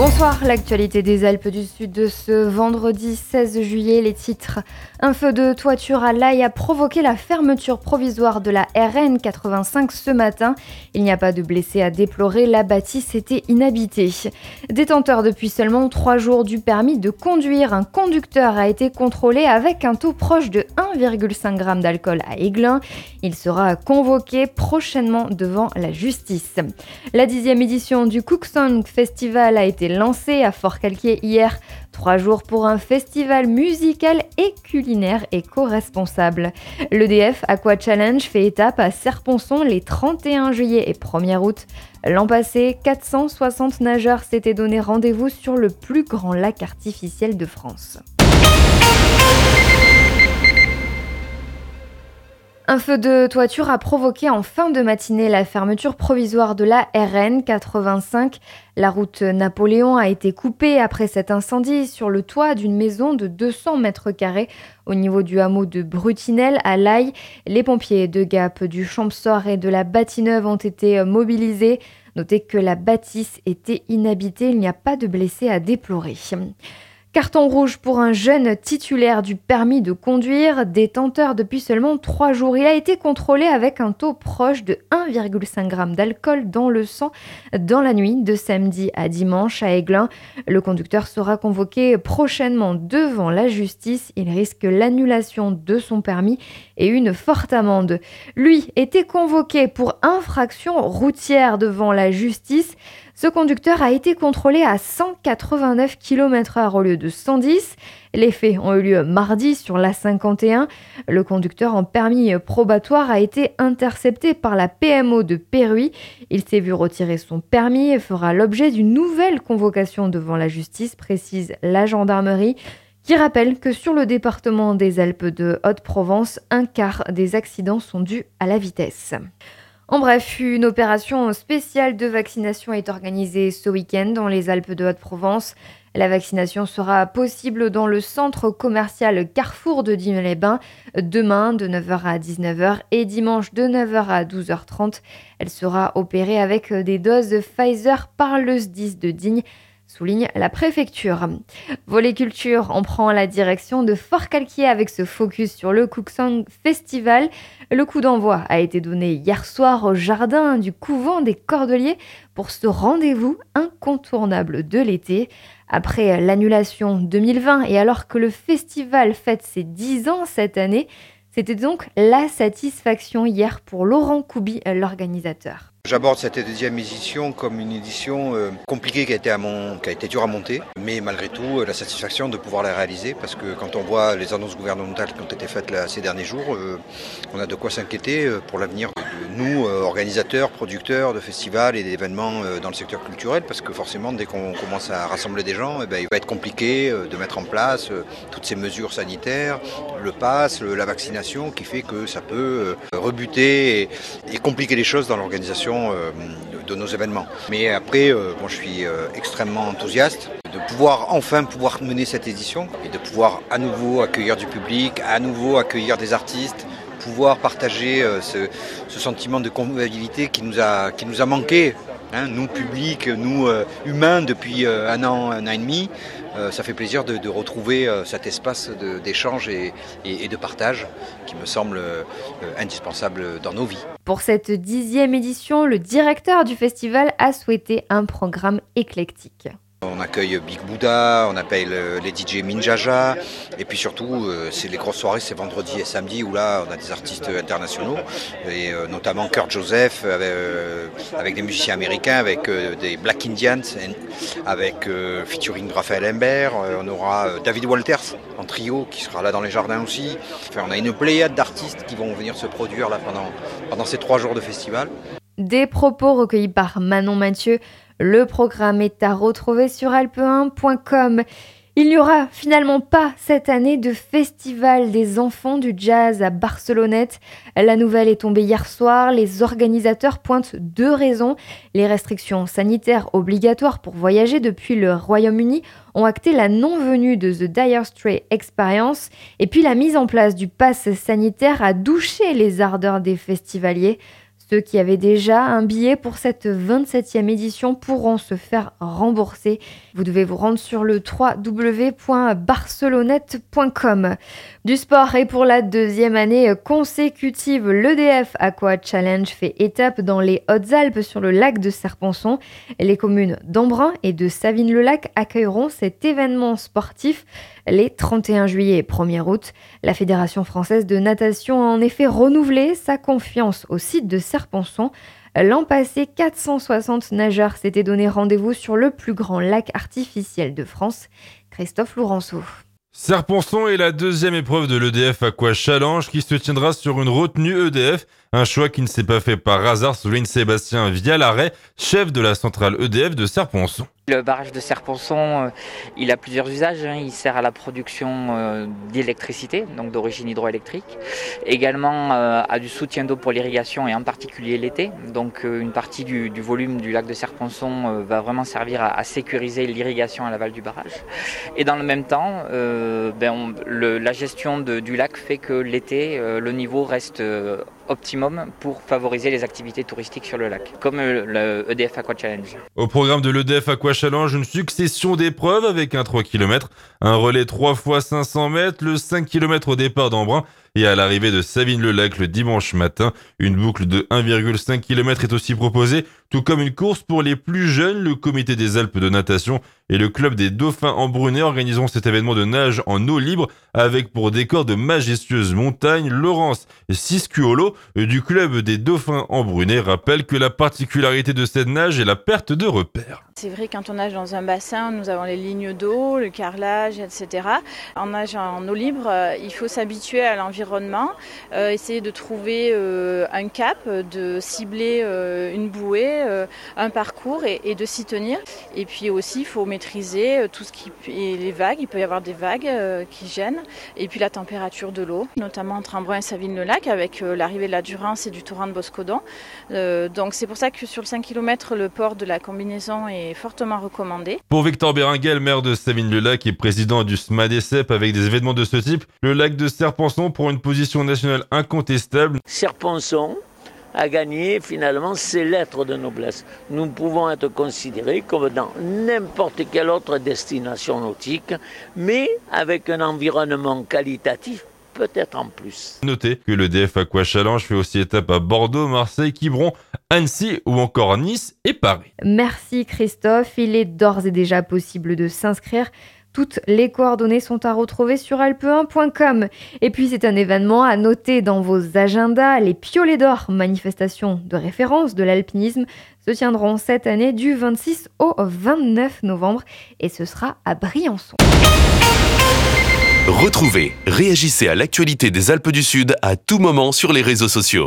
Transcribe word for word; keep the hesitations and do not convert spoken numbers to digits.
Bonsoir, l'actualité des Alpes du Sud de ce vendredi seize juillet, les titres. Un feu de toiture à l'Aille a provoqué la fermeture provisoire de la R N quatre-vingt-cinq ce matin. Il n'y a pas de blessés à déplorer, la bâtisse était inhabitée. Détenteur depuis seulement trois jours du permis de conduire, un conducteur a été contrôlé avec un taux proche de un virgule cinq grammes d'alcool à Aiglun. Il sera convoqué prochainement devant la justice. La dixième édition du Cook Song Festival a été lancée à Forcalquier hier. Trois jours pour un festival musical et culinaire éco-responsable. L'E D F Aqua Challenge fait étape à Serponçon les trente et un juillet et premier août. L'an passé, quatre cent soixante nageurs s'étaient donné rendez-vous sur le plus grand lac artificiel de France. Un feu de toiture a provoqué en fin de matinée la fermeture provisoire de la R N quatre-vingt-cinq. La route Napoléon a été coupée après cet incendie sur le toit d'une maison de deux cents mètres carrés au niveau du hameau de Brutinel à l'Aille. Les pompiers de Gap, du Champsort et de la Bâtie-Neuve ont été mobilisés. Notez que la bâtisse était inhabitée, il n'y a pas de blessés à déplorer. Carton rouge pour un jeune titulaire du permis de conduire, détenteur depuis seulement trois jours. Il a été contrôlé avec un taux proche de un virgule cinq grammes d'alcool dans le sang dans la nuit de samedi à dimanche à Aiglun. Le conducteur sera convoqué prochainement devant la justice. Il risque l'annulation de son permis et une forte amende. Lui était convoqué pour infraction routière devant la justice. Ce conducteur a été contrôlé à cent quatre-vingt-neuf kilomètres heure au lieu de cent dix. Les faits ont eu lieu mardi sur l'A cinquante et un. Le conducteur en permis probatoire a été intercepté par la P M O de Péruy. Il s'est vu retirer son permis et fera l'objet d'une nouvelle convocation devant la justice, précise la gendarmerie, qui rappelle que sur le département des Alpes de Haute-Provence, un quart des accidents sont dus à la vitesse. En bref, une opération spéciale de vaccination est organisée ce week-end dans les Alpes de Haute-Provence. La vaccination sera possible dans le centre commercial Carrefour de Digne-les-Bains demain de neuf heures à dix-neuf heures et dimanche de neuf heures à douze heures trente. Elle sera opérée avec des doses Pfizer par le S D I S de Digne, souligne la préfecture. Volet culture, on prend la direction de Forcalquier avec ce focus sur le Cook Song Festival. Le coup d'envoi a été donné hier soir au jardin du couvent des Cordeliers pour ce rendez-vous incontournable de l'été. Après l'annulation deux mille vingt et alors que le festival fête ses dix ans cette année, c'était donc la satisfaction hier pour Laurent Couby, l'organisateur. J'aborde cette deuxième édition comme une édition euh, compliquée qui a été, à mon, qui a été dure à monter, mais malgré tout euh, la satisfaction de pouvoir la réaliser parce que quand on voit les annonces gouvernementales qui ont été faites là, ces derniers jours, euh, on a de quoi s'inquiéter euh, pour l'avenir de, de nous, euh, organisateurs, producteurs de festivals et d'événements euh, dans le secteur culturel, parce que forcément dès qu'on commence à rassembler des gens, eh ben, il va être compliqué euh, de mettre en place euh, toutes ces mesures sanitaires, le pass, le, la vaccination, qui fait que ça peut euh, rebuter et, et compliquer les choses dans l'organisation de nos événements. Mais après, euh, moi je suis euh, extrêmement enthousiaste de pouvoir enfin pouvoir mener cette édition et de pouvoir à nouveau accueillir du public, à nouveau accueillir des artistes, pouvoir partager euh, ce, ce sentiment de convivialité qui nous a, qui nous a manqué, hein, nous publics, nous euh, humains depuis euh, un an, un an et demi. Euh, ça fait plaisir de, de retrouver euh, cet espace de, d'échange et, et, et de partage qui me semble euh, indispensable dans nos vies. Pour cette dixième édition, le directeur du festival a souhaité un programme éclectique. On accueille Big Buddha, on appelle les D J Minjaja, et puis surtout, c'est les grosses soirées, c'est vendredi et samedi, où là, on a des artistes internationaux, et notamment Kurt Joseph, avec, avec des musiciens américains, avec des Black Indians, avec featuring Raphaël Imbert, on aura David Walters en trio, qui sera là dans les jardins aussi. Enfin, on a une pléiade d'artistes qui vont venir se produire là pendant, pendant ces trois jours de festival. Des propos recueillis par Manon Mathieu. Le programme est à retrouver sur alpe un point com. Il n'y aura finalement pas cette année de festival des enfants du jazz à Barcelonnette. La nouvelle est tombée hier soir. Les organisateurs pointent deux raisons. Les restrictions sanitaires obligatoires pour voyager depuis le Royaume-Uni ont acté la non-venue de The Dire Straits Experience. Et puis la mise en place du pass sanitaire a douché les ardeurs des festivaliers. Ceux qui avaient déjà un billet pour cette vingt-septième édition pourront se faire rembourser. Vous devez vous rendre sur le w w w point barcelonnette point com. Du sport, et pour la deuxième année consécutive, l'E D F Aqua Challenge fait étape dans les Hautes-Alpes sur le lac de Serponçon. Les communes d'Embrun et de Savines-le-Lac accueilleront cet événement sportif les trente et un juillet et premier août. La Fédération française de natation a en effet renouvelé sa confiance au site de Serponçon. L'an passé, quatre cent soixante nageurs s'étaient donné rendez-vous sur le plus grand lac artificiel de France. Christophe Lourenço. Serponçon est la deuxième épreuve de l'E D F Aqua Challenge qui se tiendra sur une retenue E D F. Un choix qui ne s'est pas fait par hasard, souligne Sébastien Vialaret, chef de la centrale E D F de Serponçon. Le barrage de Serponçon, euh, il a plusieurs usages. Hein. Il sert à la production euh, d'électricité, donc d'origine hydroélectrique. Également euh, à du soutien d'eau pour l'irrigation et en particulier l'été. Donc euh, une partie du, du volume du lac de Serponçon euh, va vraiment servir à, à sécuriser l'irrigation à l'aval du barrage. Et dans le même temps, euh, ben on, le, la gestion de, du lac fait que l'été, euh, le niveau reste euh, optimum pour favoriser les activités touristiques sur le lac, comme euh, le E D F Aqua Challenge. Au programme de l'E D F Aqua Challenge, une succession d'épreuves avec un trois kilomètres, un relais trois fois cinq cents mètres, le cinq kilomètres au départ d'Embrun et à l'arrivée de Savines-le-Lac le dimanche matin. Une boucle de un virgule cinq kilomètres est aussi proposée, tout comme une course pour les plus jeunes. Le Comité des Alpes de natation et le Club des Dauphins Embrunais organiseront cet événement de nage en eau libre avec pour décor de majestueuses montagnes. Laurence Siscuolo du Club des Dauphins Embrunais rappelle que la particularité de cette nage est la perte de repères. C'est vrai, quand on nage dans un bassin, nous avons les lignes d'eau, le carrelage, et cetera. En nage en eau libre, il faut s'habituer à l'environnement, euh, essayer de trouver euh, un cap, de cibler euh, une bouée, euh, un parcours et, et de s'y tenir. Et puis aussi, il faut maîtriser tout ce qui est les vagues. Il peut y avoir des vagues euh, qui gênent. Et puis la température de l'eau, notamment entre Embrun et Savines-le-Lac, avec euh, l'arrivée de la Durance et du torrent de Boscodon. Euh, donc c'est pour ça que sur le cinq kilomètres, le port de la combinaison est fortement recommandé. Pour Victor Béringuel, maire de Savines-le-Lac et président du SMADECEP, avec des événements de ce type, le lac de Serponçon prend une position nationale incontestable. Serponçon a gagné finalement ses lettres de noblesse. Nous pouvons être considérés comme dans n'importe quelle autre destination nautique, mais avec un environnement qualitatif peut-être en plus. Notez que le D F Aqua Challenge fait aussi étape à Bordeaux, Marseille, Quiberon, Annecy ou encore Nice et Paris. Merci Christophe, il est d'ores et déjà possible de s'inscrire. Toutes les coordonnées sont à retrouver sur alpe un point com. Et puis c'est un événement à noter dans vos agendas. Les Piolets d'Or, manifestation de référence de l'alpinisme, se tiendront cette année du vingt-six au vingt-neuf novembre et ce sera à Briançon. Retrouvez, réagissez à l'actualité des Alpes du Sud à tout moment sur les réseaux sociaux.